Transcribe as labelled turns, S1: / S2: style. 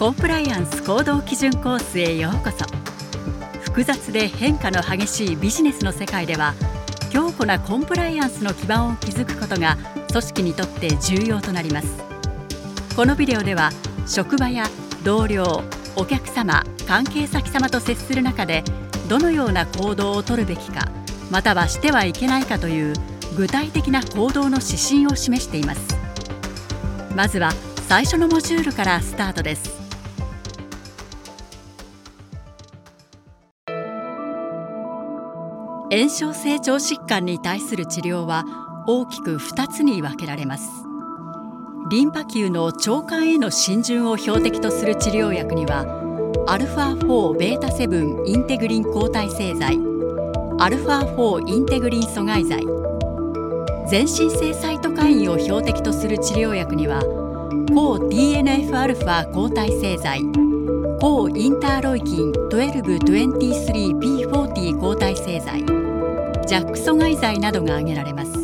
S1: コンプライアンス行動基準コースへようこそ。複雑で変化の激しいビジネスの世界では、強固なコンプライアンスの基盤を築くことが組織にとって重要となります。このビデオでは、職場や同僚、お客様、関係先様と接する中でどのような行動をとるべきか、またはしてはいけないかという具体的な行動の指針を示しています。まずは最初のモジュールからスタートです。炎症性腸疾患に対する治療は大きく2つに分けられます。リンパ球の腸管への浸潤を標的とする治療薬には、α4β7 インテグリン抗体製剤、α4 インテグリン阻害剤、全身性サイトカインを標的とする治療薬には、抗 TNF-α 抗体製剤、抗インターロイキン 1223p40 抗体製剤、JAK 阻害剤などが挙げられます。